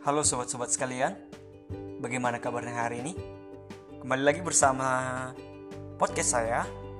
Halo sobat-sobat sekalian, bagaimana kabarnya hari ini? Kembali lagi bersama podcast saya.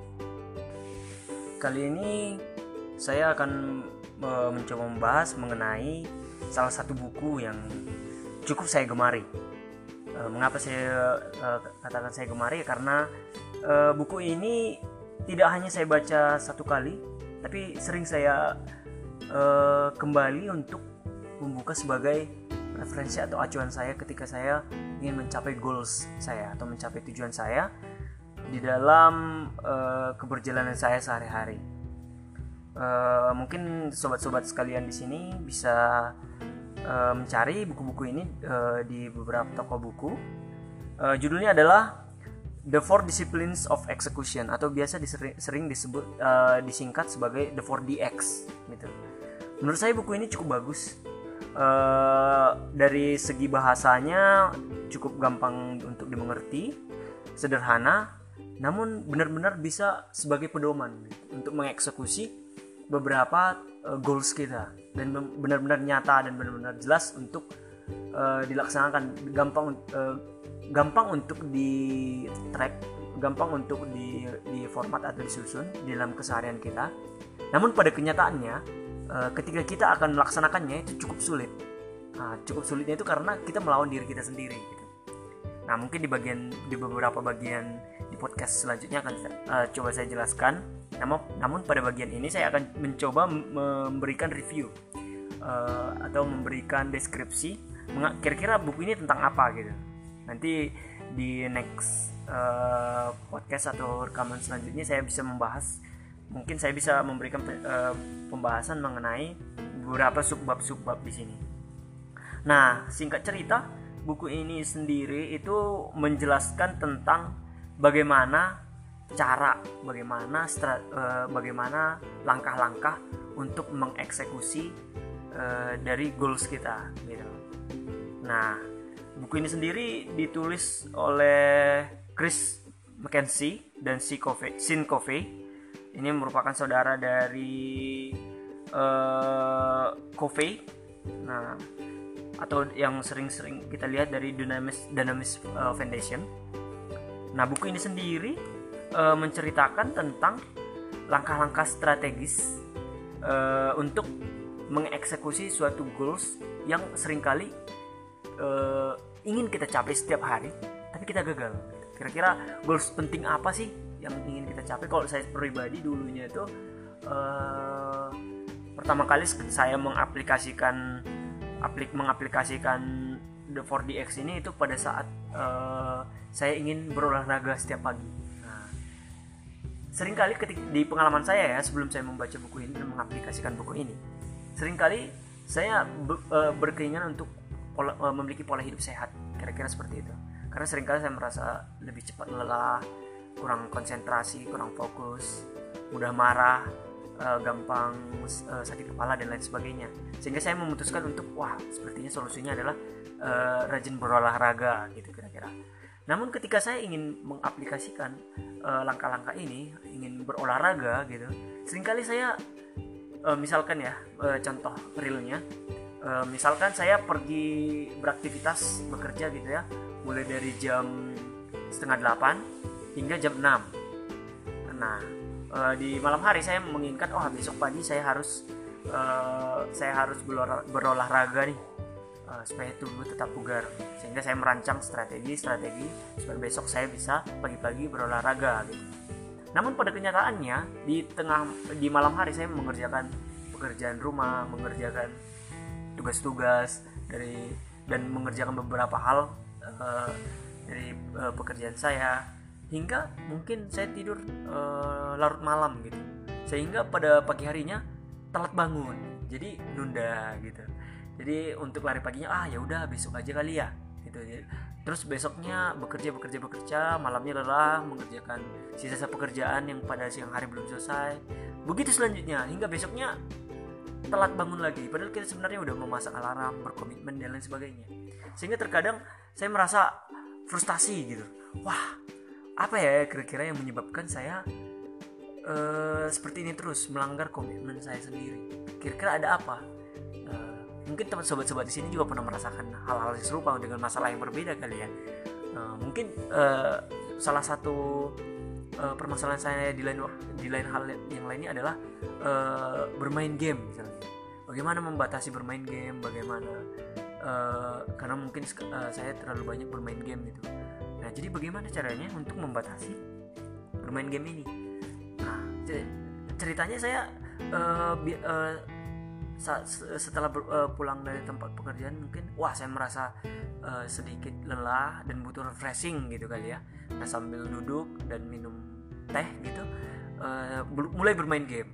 Kali ini saya akan mencoba membahas mengenai salah satu buku yang cukup saya gemari. Mengapa saya katakan saya gemari? Karena buku ini tidak hanya saya baca satu kali, tapi sering saya kembali untuk membuka sebagai referensi atau acuan saya ketika saya ingin mencapai goals saya atau mencapai tujuan saya di dalam keberjalanan saya sehari-hari. Mungkin sobat-sobat sekalian di sini bisa mencari buku-buku ini di beberapa toko buku. Judulnya adalah The Four Disciplines of Execution atau biasa sering disebut disingkat sebagai The 4DX gitu. Menurut saya buku ini cukup bagus. Dari segi bahasanya cukup gampang untuk dimengerti, sederhana, namun benar-benar bisa sebagai pedoman untuk mengeksekusi beberapa goals kita dan benar-benar nyata dan benar-benar jelas untuk dilaksanakan, gampang untuk di track, gampang untuk di format atau disusun dalam keseharian kita. Namun pada kenyataannya ketika kita akan melaksanakannya itu cukup sulit. Cukup sulitnya itu karena kita melawan diri kita sendiri gitu. Nah, mungkin di beberapa bagian di podcast selanjutnya akan coba saya jelaskan. Namun pada bagian ini saya akan mencoba memberikan review atau memberikan deskripsi kira-kira buku ini tentang apa gitu. Nanti di next podcast atau rekaman selanjutnya saya bisa membahas. Mungkin saya bisa memberikan pembahasan mengenai beberapa subbab di sini. Nah, singkat cerita, buku ini sendiri itu menjelaskan tentang bagaimana langkah-langkah untuk mengeksekusi dari goals kita gitu. Nah, buku ini sendiri ditulis oleh Chris McKenzie dan Sean Covey. Ini merupakan saudara dari Covey. Nah, atau yang sering-sering kita lihat dari Dynamis Foundation. Nah, buku ini sendiri menceritakan tentang langkah-langkah strategis untuk mengeksekusi suatu goals yang seringkali ingin kita capai setiap hari, tapi kita gagal. Kira-kira goals penting apa sih yang ingin kita capai? Kalau saya pribadi dulunya itu pertama kali saya mengaplikasikan The 4DX ini itu pada saat saya ingin berolahraga setiap pagi. Nah, seringkali di pengalaman saya ya, sebelum saya membaca buku ini dan mengaplikasikan buku ini, seringkali saya berkeinginan untuk memiliki pola hidup sehat, kira-kira seperti itu. Karena seringkali saya merasa lebih cepat lelah, kurang konsentrasi, kurang fokus, mudah marah, gampang sakit kepala dan lain sebagainya. Sehingga saya memutuskan untuk sepertinya solusinya adalah rajin berolahraga gitu kira-kira. Namun ketika saya ingin mengaplikasikan langkah-langkah ini, ingin berolahraga gitu, seringkali saya misalkan ya, contoh realnya, misalkan saya pergi beraktivitas bekerja gitu ya, mulai dari jam 7:30 hingga jam 6. Nah, di malam hari saya menginginkan besok pagi saya harus berolahraga nih supaya tubuh tetap bugar. Sehingga saya merancang strategi supaya besok saya bisa pagi-pagi berolahraga gitu. Namun pada kenyataannya di malam hari saya mengerjakan pekerjaan rumah, mengerjakan tugas-tugas dan mengerjakan beberapa hal dari pekerjaan saya, hingga mungkin saya tidur larut malam gitu, sehingga pada pagi harinya telat bangun, jadi nunda gitu. Jadi untuk lari paginya ya udah besok aja kali ya gitu. Terus besoknya bekerja, malamnya lelah mengerjakan sisa pekerjaan yang pada siang hari belum selesai. Begitu selanjutnya hingga besoknya telat bangun lagi, padahal kita sebenarnya udah memasang alarm, berkomitmen dan lain sebagainya. Sehingga terkadang saya merasa frustasi gitu. Apa ya kira-kira yang menyebabkan saya seperti ini terus melanggar komitmen saya sendiri? Kira-kira ada apa? mungkin teman sobat-sobat di sini juga pernah merasakan hal-hal yang serupa dengan masalah yang berbeda kali ya. Mungkin salah satu permasalahan saya di lain hal yang lainnya adalah bermain game misalnya. Bagaimana membatasi bermain game, bagaimana karena mungkin saya terlalu banyak bermain game gitu. Nah, jadi bagaimana caranya untuk membatasi bermain game ini? Nah, ceritanya saya setelah pulang dari tempat pekerjaan mungkin saya merasa sedikit lelah dan butuh refreshing gitu kali ya. Nah, sambil duduk dan minum teh gitu, mulai bermain game.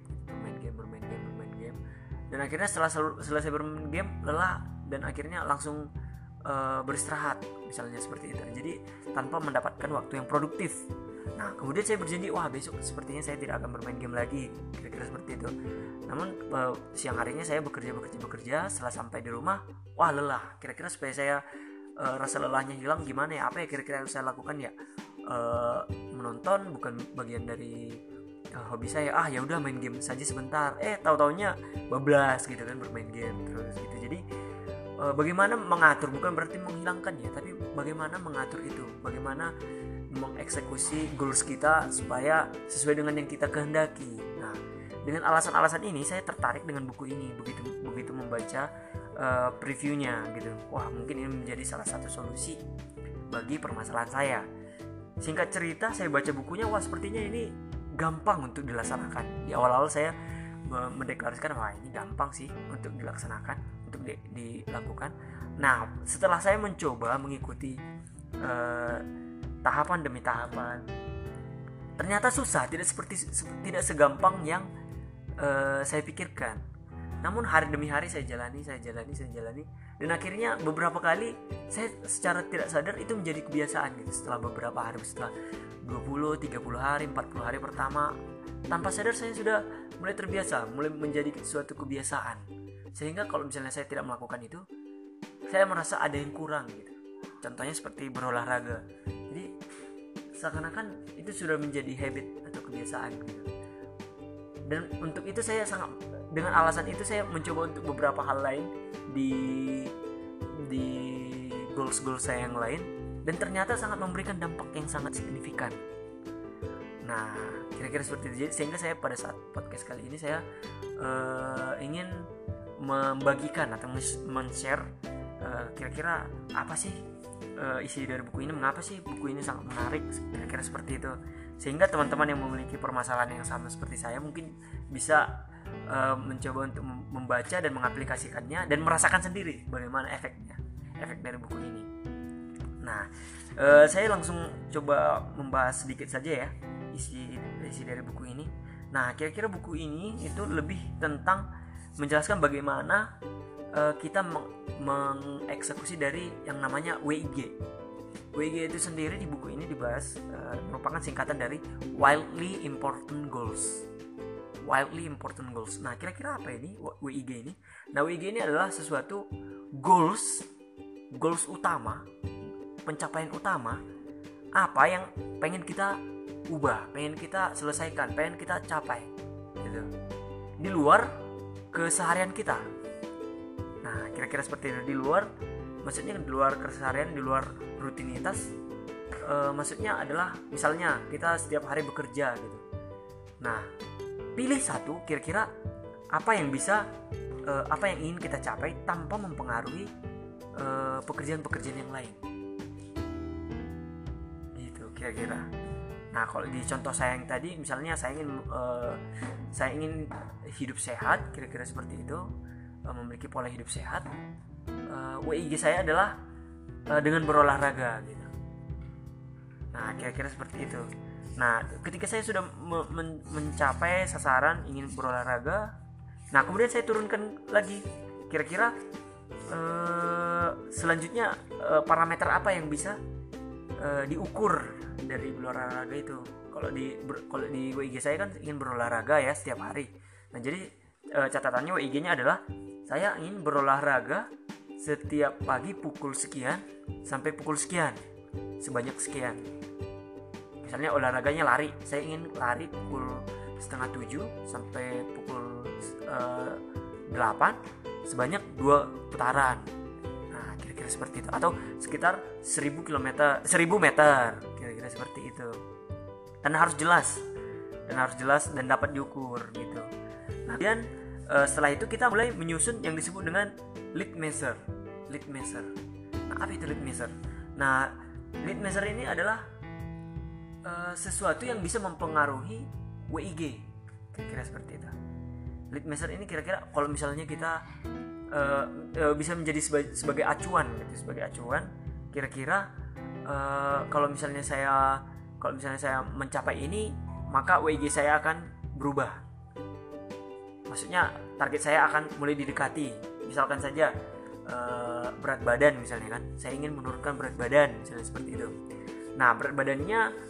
Dan akhirnya setelah selesai bermain game lelah dan akhirnya langsung beristirahat misalnya seperti itu. Jadi tanpa mendapatkan waktu yang produktif. Nah, kemudian saya berjanji, besok sepertinya saya tidak akan bermain game lagi, kira-kira seperti itu. Namun siang harinya saya bekerja. Setelah sampai di rumah, lelah. Kira-kira supaya saya rasa lelahnya hilang gimana ya? Apa ya kira-kira yang saya lakukan ya? Menonton bukan bagian dari hobi saya. Ya udah main game saja sebentar. Tahu-taunya bablas gitu kan, bermain game terus gitu. Jadi bagaimana mengatur, bukan berarti menghilangkan ya, tapi bagaimana mengatur itu, bagaimana mengeksekusi goals kita supaya sesuai dengan yang kita kehendaki. Nah, dengan alasan-alasan ini saya tertarik dengan buku ini. Begitu membaca previewnya gitu, mungkin ini menjadi salah satu solusi bagi permasalahan saya. Singkat cerita, saya baca bukunya, sepertinya ini gampang untuk dilaksanakan. Di awal-awal saya mendeklarasikan ini gampang sih untuk dilaksanakan, untuk dilakukan. Nah, setelah saya mencoba mengikuti tahapan demi tahapan, ternyata susah, tidak segampang yang saya pikirkan. Namun hari demi hari saya jalani, dan akhirnya beberapa kali saya secara tidak sadar itu menjadi kebiasaan gitu. Setelah beberapa hari, setelah 20, 30 hari, 40 hari pertama, tanpa sadar saya sudah mulai terbiasa, mulai menjadi suatu kebiasaan. Sehingga kalau misalnya saya tidak melakukan itu, saya merasa ada yang kurang gitu. Contohnya seperti berolahraga. Jadi seakan-akan itu sudah menjadi habit atau kebiasaan gitu. Dan untuk itu dengan alasan itu saya mencoba untuk beberapa hal lain di goals saya yang lain, dan ternyata sangat memberikan dampak yang sangat signifikan. Nah, kira-kira seperti itu. Sehingga saya pada saat podcast kali ini saya ingin membagikan atau men-share kira-kira apa sih isi dari buku ini, mengapa sih buku ini sangat menarik, kira-kira seperti itu. Sehingga teman-teman yang memiliki permasalahan yang sama seperti saya mungkin bisa mencoba untuk membaca dan mengaplikasikannya dan merasakan sendiri bagaimana efek dari buku ini. Nah, saya langsung coba membahas sedikit saja ya isi dari buku ini. Nah, kira-kira buku ini itu lebih tentang menjelaskan bagaimana kita mengeksekusi dari yang namanya WIG. WIG itu sendiri di buku ini dibahas merupakan singkatan dari Wildly Important Goals. Nah, kira-kira apa ini WIG ini? Nah, WIG ini adalah sesuatu goals utama, pencapaian utama apa yang pengen kita ubah, pengen kita selesaikan, pengen kita capai gitu. Di luar keseharian kita. Nah, kira-kira seperti itu. Di luar, maksudnya di luar keseharian, di luar rutinitas. Maksudnya adalah misalnya kita setiap hari bekerja gitu. Nah, pilih satu kira-kira apa yang ingin kita capai tanpa mempengaruhi pekerjaan-pekerjaan yang lain. Gitu kira-kira. Nah, kalau di contoh saya yang tadi, misalnya saya ingin hidup sehat, kira-kira seperti itu. Memiliki pola hidup sehat, WIG saya adalah dengan berolahraga gitu. Nah, kira-kira seperti itu. Nah, ketika saya sudah mencapai sasaran ingin berolahraga, nah kemudian saya turunkan lagi kira-kira selanjutnya parameter apa yang bisa diukur dari berolahraga itu. Kalau di WIG saya kan ingin berolahraga ya setiap hari. Nah, jadi catatannya WIG-nya adalah saya ingin berolahraga setiap pagi pukul sekian sampai pukul sekian, sebanyak sekian. Misalnya olahraganya lari, saya ingin lari pukul 6:30 sampai pukul 8 sebanyak 2 putaran. Nah, kira-kira seperti itu, atau sekitar 1000 meter, kira-kira seperti itu. Dan harus jelas dan dapat diukur gitu. Nah, kemudian setelah itu kita mulai menyusun yang disebut dengan lead measure. Nah, apa itu lead measure? Nah, lead measure ini adalah sesuatu yang bisa mempengaruhi WIG, kira-kira seperti itu. Lead measure ini kira-kira kalau misalnya kita bisa menjadi sebagai acuan gitu, kira-kira kalau misalnya saya mencapai ini, maka WIG saya akan berubah. Maksudnya target saya akan mulai didekati. Misalkan saja berat badan misalnya kan, saya ingin menurunkan berat badan misalnya seperti itu. Nah, berat badannya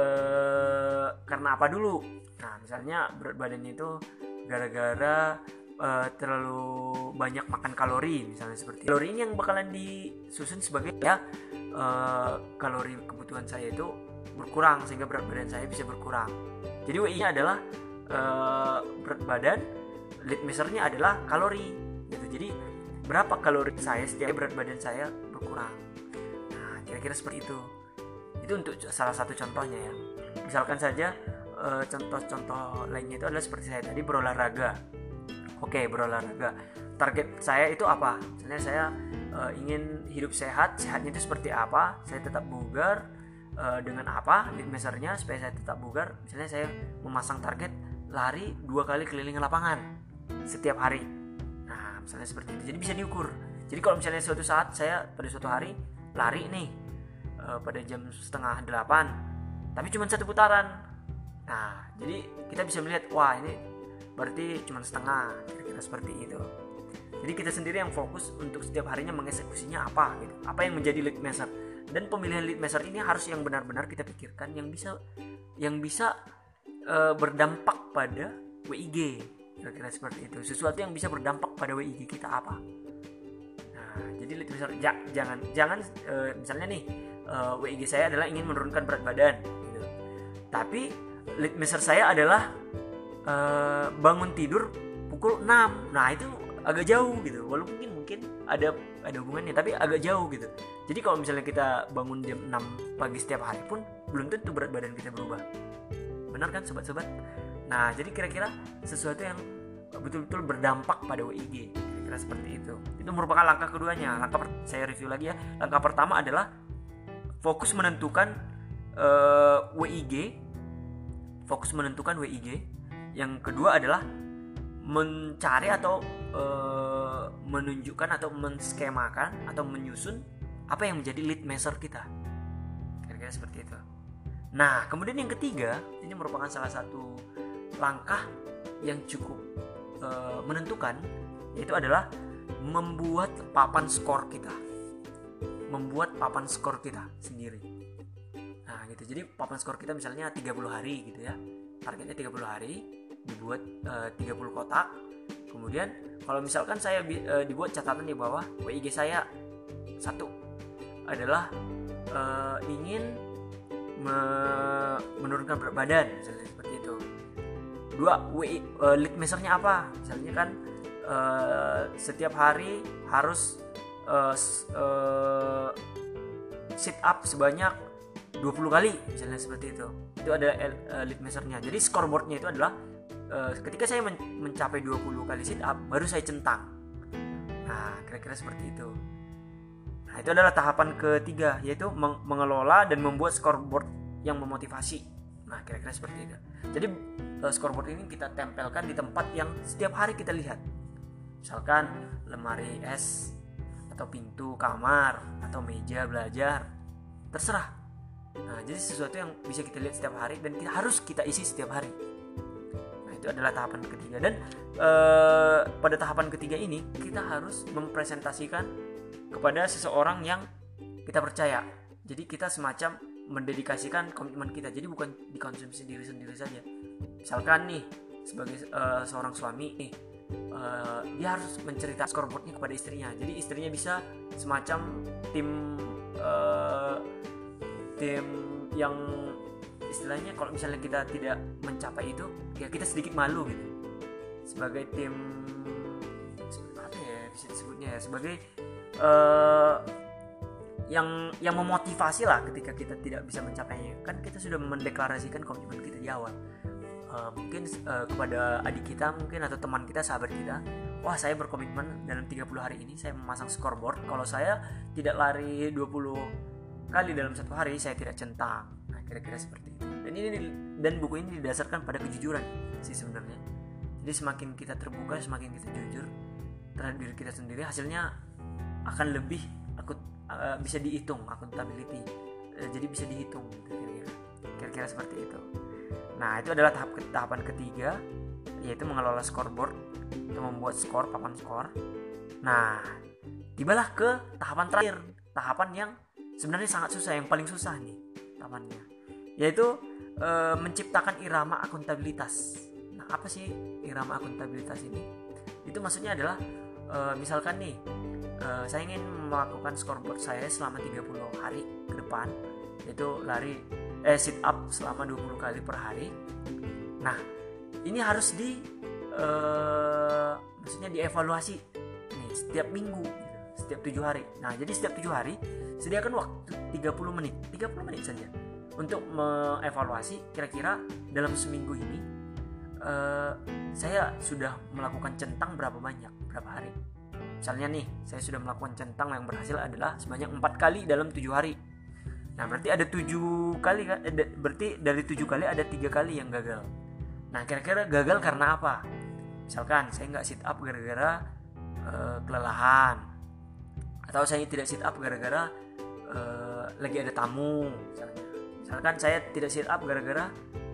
karena apa dulu? Nah, misalnya berat badannya itu gara-gara terlalu banyak makan kalori misalnya seperti itu. Kalori ini yang bakalan disusun sebagai kalori kebutuhan saya itu berkurang sehingga berat badan saya bisa berkurang. Jadi WI-nya adalah berat badan, lead measure-nya adalah kalori gitu. Jadi berapa kalori saya setiap berat badan saya berkurang. Nah, kira-kira seperti itu. Itu untuk salah satu contohnya ya. Misalkan saja contoh-contoh lainnya itu adalah seperti saya tadi berolahraga. Oke, berolahraga. Target saya itu apa? Misalnya saya ingin hidup sehat. Sehatnya itu seperti apa? Saya tetap bugar dengan apa? Lead measure-nya supaya saya tetap bugar. Misalnya saya memasang target lari 2 kali keliling lapangan setiap hari. Nah, misalnya seperti itu. Jadi bisa diukur. Jadi kalau misalnya suatu saat saya pada suatu hari lari nih pada jam 7:30, tapi cuma 1 putaran. Nah, jadi kita bisa melihat, wah ini berarti cuma setengah, kira-kira seperti itu. Jadi kita sendiri yang fokus untuk setiap harinya mengeksekusinya apa gitu. Apa yang menjadi lead measure. Dan pemilihan lead measure ini harus yang benar-benar kita pikirkan, yang bisa berdampak pada WIG, kira-kira seperti itu. Sesuatu yang bisa berdampak pada WIG kita apa. Nah, jadi lead measure jangan misalnya nih WIG saya adalah ingin menurunkan berat badan gitu. Tapi lead measure saya adalah bangun tidur pukul 6. Nah, itu agak jauh gitu. Walaupun mungkin ada hubungannya, tapi agak jauh gitu. Jadi kalau misalnya kita bangun jam 6 pagi setiap hari pun belum tentu berat badan kita berubah. Benar kan sobat-sobat? Nah, jadi kira-kira sesuatu yang betul-betul berdampak pada WIG, kira-kira seperti itu. Itu merupakan langkah keduanya. Saya review lagi ya. Langkah pertama adalah fokus menentukan WIG. Yang kedua adalah mencari atau menunjukkan atau menskemakan atau menyusun apa yang menjadi lead measure kita. Kira-kira seperti itu. Nah, kemudian yang ketiga, ini merupakan salah satu langkah yang cukup menentukan, yaitu adalah membuat papan skor kita sendiri. Nah gitu, jadi papan skor kita misalnya 30 hari gitu ya, targetnya 30 hari, dibuat 30 kotak. Kemudian kalau misalkan saya dibuat catatan di bawah, WIG saya 1 adalah ingin menurunkan berat badan misalnya seperti itu. 2, lead measure-nya apa? Misalnya kan setiap hari harus sit up sebanyak 20 kali misalnya seperti itu. Itu ada lead measure-nya. Jadi scoreboard-nya itu adalah ketika saya mencapai 20 kali sit up baru saya centang. Nah, kira-kira seperti itu. Nah, itu adalah tahapan ketiga, yaitu mengelola dan membuat scoreboard yang memotivasi. Nah, kira-kira seperti itu. Jadi scoreboard ini kita tempelkan di tempat yang setiap hari kita lihat. Misalkan lemari es, atau pintu kamar, atau meja belajar, terserah. Nah, jadi sesuatu yang bisa kita lihat setiap hari dan harus kita isi setiap hari. Nah, itu adalah tahapan ketiga. Dan pada tahapan ketiga ini kita harus mempresentasikan kepada seseorang yang kita percaya. Jadi kita semacam mendedikasikan komitmen kita. Jadi bukan dikonsumsi diri sendiri saja. Misalkan nih sebagai seorang suami nih, dia harus menceritakan scoreboardnya kepada istrinya. Jadi istrinya bisa semacam tim yang istilahnya kalau misalnya kita tidak mencapai itu, ya kita sedikit malu gitu. Sebagai tim apa ya, bisa disebutnya ya, sebagai uh, yang memotivasi lah ketika kita tidak bisa mencapainya. Kan kita sudah mendeklarasikan komitmen kita di awal. Mungkin kepada adik kita mungkin, atau teman kita, sahabat kita, wah saya berkomitmen dalam 30 hari ini saya memasang scoreboard, kalau saya tidak lari 20 kali dalam satu hari saya tidak centang. Nah, kira-kira seperti itu. Dan buku ini didasarkan pada kejujuran sih sebenarnya. Jadi semakin kita terbuka, semakin kita jujur terhadap diri kita sendiri, hasilnya akan lebih bisa dihitung, accountability. Jadi bisa dihitung gitu, kira-kira seperti itu. Nah, itu adalah tahapan ketiga, yaitu mengelola scoreboard atau membuat skor, papan skor. Nah, tibalah ke tahapan terakhir, tahapan yang sebenarnya sangat susah, yang paling susah nih tahapannya, yaitu menciptakan irama akuntabilitas. Nah, apa sih irama akuntabilitas ini? Itu maksudnya adalah misalkan nih, saya ingin melakukan scoreboard saya selama 30 hari ke depan, yaitu sit up selama 20 kali per hari. Nah, ini harus maksudnya dievaluasi nih setiap minggu gitu, setiap 7 hari. Nah, jadi setiap 7 hari sediakan waktu 30 menit saja untuk mengevaluasi kira-kira dalam seminggu ini saya sudah melakukan centang berapa banyak, berapa hari. Misalnya nih, saya sudah melakukan centang yang berhasil adalah sebanyak 4 kali dalam 7 hari. Nah, berarti ada 7 kali kan? Berarti dari 7 kali ada 3 kali yang gagal. Nah, kira-kira gagal karena apa? Misalkan saya nggak sit up gara-gara kelelahan, atau saya tidak sit up gara-gara lagi ada tamu. Misalkan saya tidak sit up gara-gara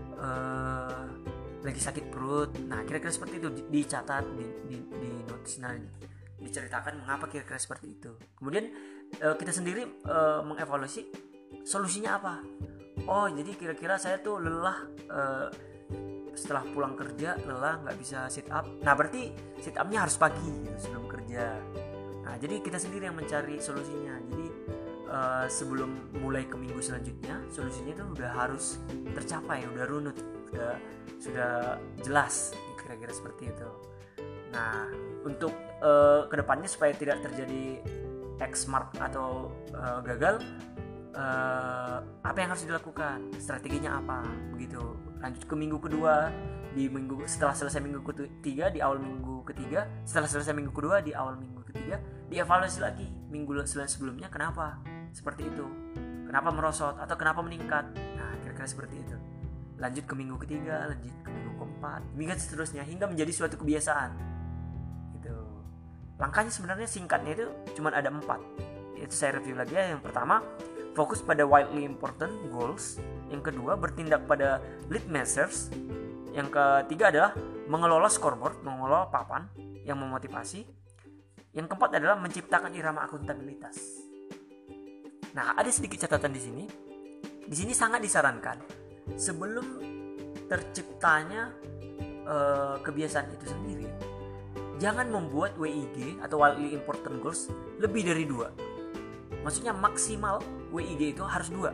lagi sakit perut. Nah, kira-kira seperti itu dicatat di notes, diceritakan mengapa kira-kira seperti itu. Kemudian kita sendiri mengevaluasi solusinya apa. Oh, jadi kira-kira saya tuh lelah, setelah pulang kerja lelah, nggak bisa sit up. Nah, berarti sit upnya harus pagi gitu, sebelum kerja. Nah, jadi kita sendiri yang mencari solusinya. Jadi sebelum mulai ke minggu selanjutnya, solusinya itu udah harus tercapai, udah runut, sudah jelas, kira-kira seperti itu. Nah, untuk kedepannya supaya tidak terjadi X mark atau gagal, apa yang harus dilakukan, strateginya apa, begitu. Lanjut ke minggu kedua, setelah selesai minggu ketiga, di awal minggu ketiga, setelah selesai minggu kedua, di awal minggu ketiga, dievaluasi lagi minggu sebelumnya kenapa seperti itu, kenapa merosot atau kenapa meningkat. Nah, kira-kira seperti itu. Lanjut ke minggu ketiga, lanjut ke minggu keempat, hingga seterusnya, hingga menjadi suatu kebiasaan gitu. Langkahnya sebenarnya singkatnya itu cuma ada 4. Itu saya review lagi ya. Yang pertama, fokus pada widely important goals. Yang kedua, bertindak pada lead measures. Yang ketiga adalah mengelola scoreboard, mengelola papan yang memotivasi. Yang keempat adalah menciptakan irama akuntabilitas. Nah, ada sedikit catatan di sini. Di sini sangat disarankan sebelum terciptanya kebiasaan itu sendiri, jangan membuat WIG atau widely important goals lebih dari 2. Maksudnya maksimal WIG itu harus 2.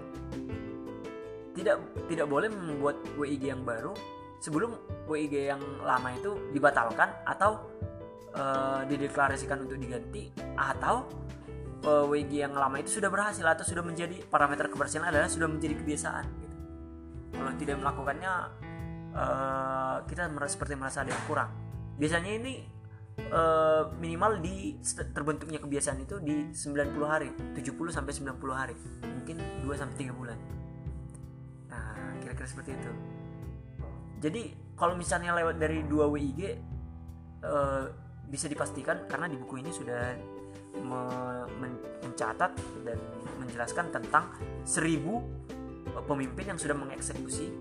Tidak boleh membuat WIG yang baru sebelum WIG yang lama itu dibatalkan atau dideklarasikan untuk diganti, atau WIG yang lama itu sudah berhasil atau sudah menjadi parameter keberhasilan adalah sudah menjadi kebiasaan gitu. Kalau tidak melakukannya, kita seperti merasa ada yang kurang. Biasanya ini minimal di terbentuknya kebiasaan itu di 90 hari, 70 sampai 90 hari, mungkin 2 sampai 3 bulan. Nah, kira-kira seperti itu. Jadi kalau misalnya lewat dari 2 WIG, bisa dipastikan, karena di buku ini sudah mencatat dan menjelaskan tentang 1000 pemimpin yang sudah mengeksekusi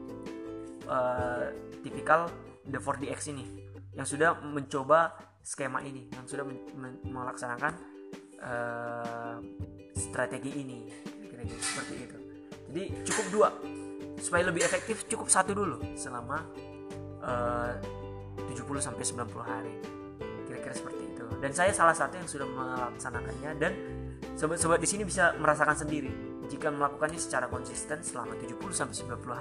tipikal the 4DX ini, yang sudah mencoba skema ini, yang sudah melaksanakan strategi ini, kira-kira seperti itu. Jadi cukup 2, supaya lebih efektif cukup 1 dulu selama 70 sampai 90 hari, kira-kira seperti itu. Dan saya salah satu yang sudah melaksanakannya, dan sobat-sobat di sini bisa merasakan sendiri jika melakukannya secara konsisten selama 70 sampai 90 hari.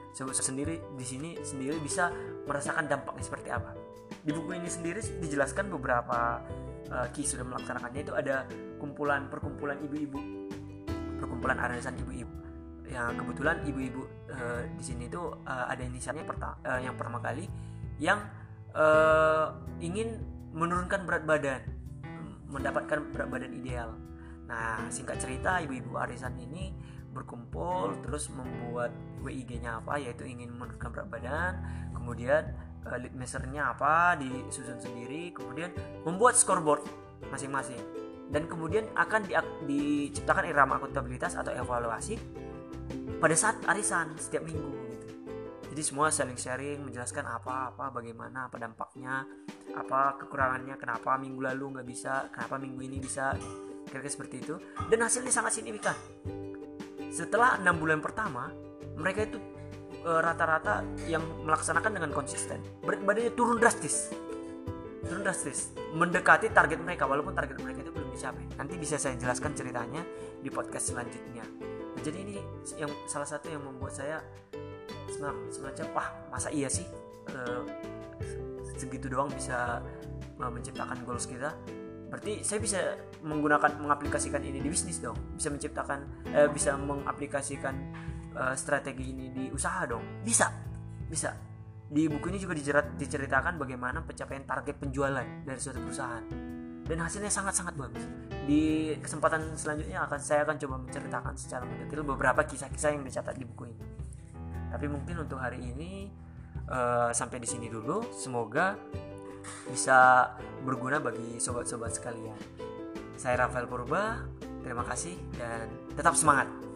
sobat sendiri di sini sendiri bisa merasakan dampaknya seperti apa. Di buku ini sendiri dijelaskan beberapa Ki sudah melaksanakannya. Itu ada perkumpulan ibu-ibu, perkumpulan arisan ibu-ibu. Ya kebetulan ibu-ibu di sini itu ada inisialnya yang pertama kali yang ingin menurunkan berat badan, mendapatkan berat badan ideal. Nah, singkat cerita ibu-ibu arisan ini berkumpul terus membuat WIG-nya apa, yaitu ingin menurunkan berat badan, kemudian lead measure-nya apa disusun sendiri, kemudian membuat scoreboard masing-masing, dan kemudian akan diciptakan irama akuntabilitas atau evaluasi pada saat arisan setiap minggu gitu. Jadi semua saling sharing, menjelaskan apa bagaimana, apa dampaknya, apa kekurangannya, kenapa minggu lalu nggak bisa, kenapa minggu ini bisa, kira-kira seperti itu. Dan hasilnya sangat signifikan. Setelah 6 bulan pertama, mereka itu rata-rata yang melaksanakan dengan konsisten, berat badannya turun drastis, mendekati target mereka, walaupun target mereka itu belum dicapai. Nanti bisa saya jelaskan ceritanya di podcast selanjutnya. Nah, jadi ini yang salah satu yang membuat saya semacam wah, masa iya sih segitu doang bisa menciptakan goals kita. Berarti saya bisa mengaplikasikan ini di bisnis dong, bisa mengaplikasikan strategi ini di usaha dong, bisa. Di buku ini juga diceritakan bagaimana pencapaian target penjualan dari suatu perusahaan, dan hasilnya sangat-sangat bagus. Di kesempatan selanjutnya saya akan coba menceritakan secara mendetail beberapa kisah-kisah yang dicatat di buku ini. Tapi mungkin untuk hari ini sampai di sini dulu. Semoga bisa berguna bagi sobat-sobat sekalian. Saya Rafael Purba, terima kasih dan tetap semangat.